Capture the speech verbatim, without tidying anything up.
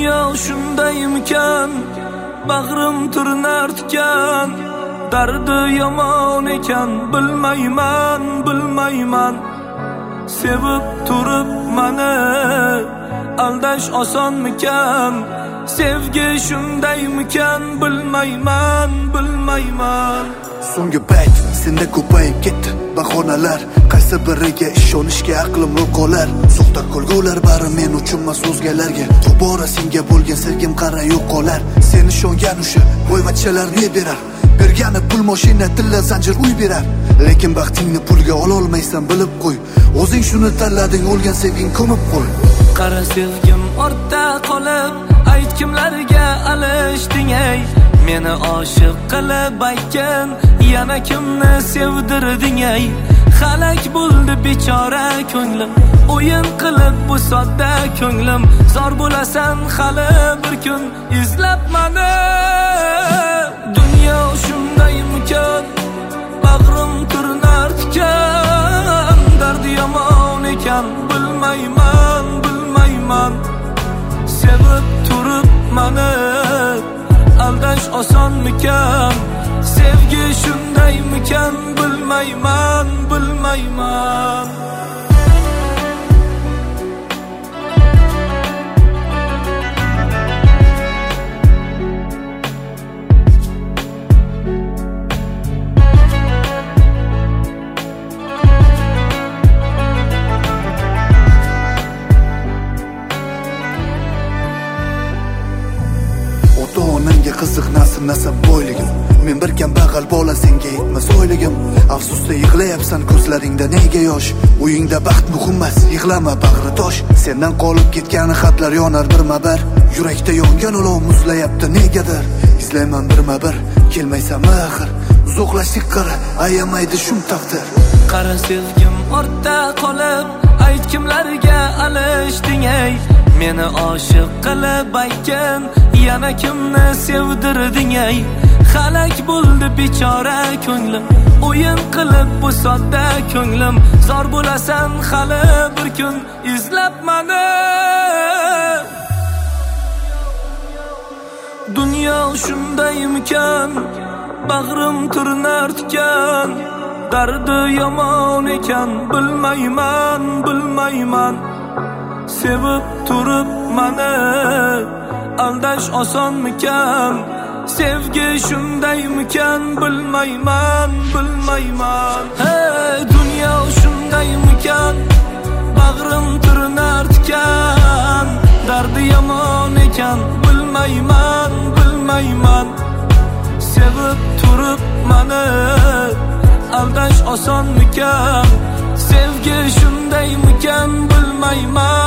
Dunyo shundaymikan, bag'rim turnar tikan, dardi yomon ekan, bilmayman, bilmayman. Sevib turib mani aldash osonmikan, sevgi shundaymikan, bilmayman, bilmayman. So'nggi payt senda ko'payib ketdi bahonalar, qaysi biriga ishonishga aqlim qolar. Soxta ko'lgular bari men uchun emas o'zgalarga, tobora senga bo'lgan sevgim qara yo'q qolar. Sen ishongan o'sha boyvachchalar ne berar, bergani pul mashina tilla zanjir uy berar. Lekin baxtingni pulga ola olmaysan, bilib qo'y, o'zing shuni tanlading, o'lgan sevging ko'mib qo'y. Qara sevgim ortda qolib, ayt kimlarga alishding ey, meni oshiq qilib aytgan, yana kimni sevdirding ey. Xalak bo'ldi bechora ko'nglim, o'yin qilib bu sodda ko'nglim. Zor bo'lasan hali bir kun izlab mani. Dunyo shundaymikan, bag'rim turnar tikan, dardi yomon ekan, bilmayman, bilmayman. Sevib turib mani aldash osonmikan, sevgi shundaymikan, bilmayman, bilmayman. Ota-onamga qiziq nasib nasab boyligim, men bir kambag'al bola senga yetmas oyligim. Afsusda yig'layapsan, ko'zlaringda nega yosh? Uyingda baxt muhim emas, yig'lama bag'ri tosh. Sendan qolib ketgani xatlar yonar birma-bir, yurakda yongan olov muzlayapti negadir. Izlayman birma-bir, kelmaysanmi axir? Uzoqlashdik qara, ayamaydi shum taqdir. Qara sevgim ortda qolib, ayt kimlarga alishding ey, meni oshiq qilib aytgan, yana kimni sevdirding ey. Xalak bo'ldi bechora ko'nglim, o'yin qilib bu sodda ko'nglim. Zor bo'lasan hali bir kun izlab mani. Dunyo shundaymikan, bag'rim turnar tikan, dardi yomon ekan, bilmayman, bilmayman. Sevib turib mani aldash osonmikan, sevgi shundaymikan, bilmayman, bilmayman. Hey, dunyo shundaymikan, bag'rim turnar tikan, dardi yomon ekan, bilmayman, bilmayman. Sevib turib mani aldash osonmikan, sevgi shundaymikan, bilmayman.